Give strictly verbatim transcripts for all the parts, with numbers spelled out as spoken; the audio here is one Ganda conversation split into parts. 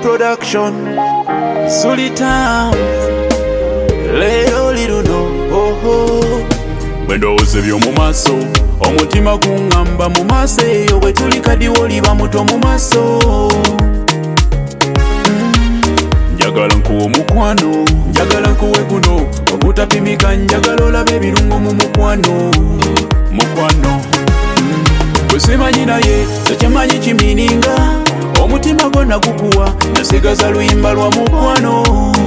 production Sultan Leo liruno oh oh Bwendowooza eby'omu maaso omutima guŋŋamba mu maaso eyo bwe tuli kadiwo oliba muto mu maaso njagala nkuwa omukwano njagala nkuwe guno ogutapimika njagala olabe ebirungo mu mukwano mukwano bwe simanyi naye tekyemanyi kimininga omutima gwonna gukuwa nasigaza luyimba lwa mukwano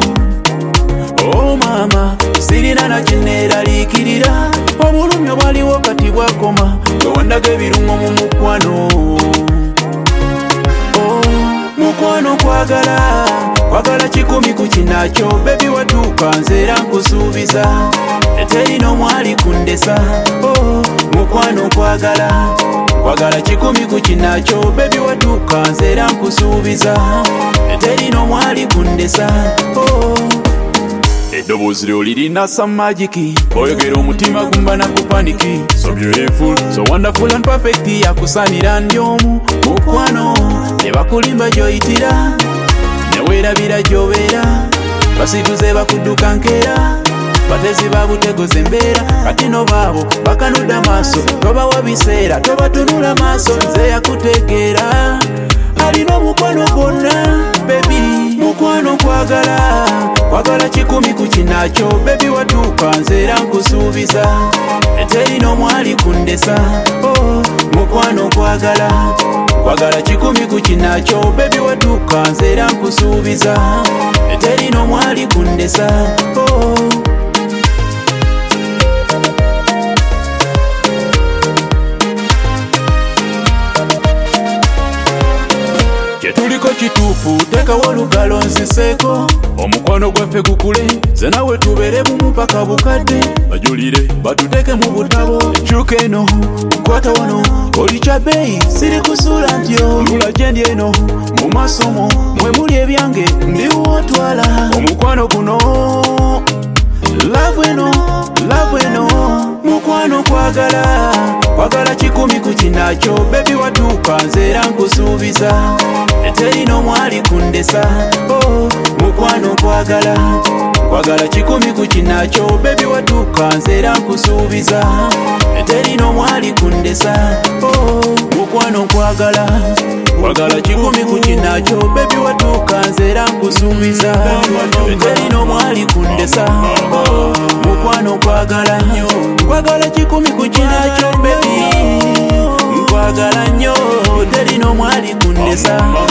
oh mama sirina na kineeraliikirira obulumi obwaliwo kati bwakoma gwe wandaga ebirungo mu mukwano oh mukwano kwagala kwagala kikumi ku kinakyo bebi watuuka nze era nkusuubiza terina omwali kundesa oh mukwano kwagala kwagala kikumi ku kinakyo bebi watuuka nze era nkusuubiza terina omwali kundesa oh eddoboozi lyo lirina some magiki oyogera omutima gumba na kupaniki so beautiful so wonderful and perfect yakusanira ndi omu mukwano ne bakulimba gyoyitira ne weerabira gy'obeera basituze bakudduka nkeera batezi babutegoza embeera kati no baabo bakanudda maaso tobawa biseera tobatunula maaso nze yakutegeera alina omukwano gwonna bebi mukwano kwagala kwagala kikumi ku kinakyo bebi watuuka nze era nkusuubiza terina omwali kundesa oh mukwano kwagala kwagala kikumi ku kinakyo bebi watuuka nze era nkusuubiza terina omwali kundesa oh tuliko kituufu tekawo olugalo nziseeko omukwano gwaffe gukule ze nawe tubeere bumu paka bukadde bajulire batuteeke mu butabo ekyuka eno nkwata wano oli kya bbeeyi siri kusuula ntyo lula gye ndi eno mu masomo mwe muli ebyange ndiwootwala omukwano guno laavu eno laavu eno mukwano kwagala kwagala kikumi ku kinakyo bebi watuuka nze era nkusuubiza terina omwali kundesa oh mukwano kwagala kwagala kikumi ku kinakyo bebi watuuka nze era nkusuubiza terina omwali kundesa oh mukwano kwagala kwagala kikumi ku kinakyo bebi watuuka nze era nkusuubiza terina omwali kundesa oh mukwano kwagala nnyo kwagala kikumi ku kinakyo bebi nkwagala nnyo terina omwali kundesa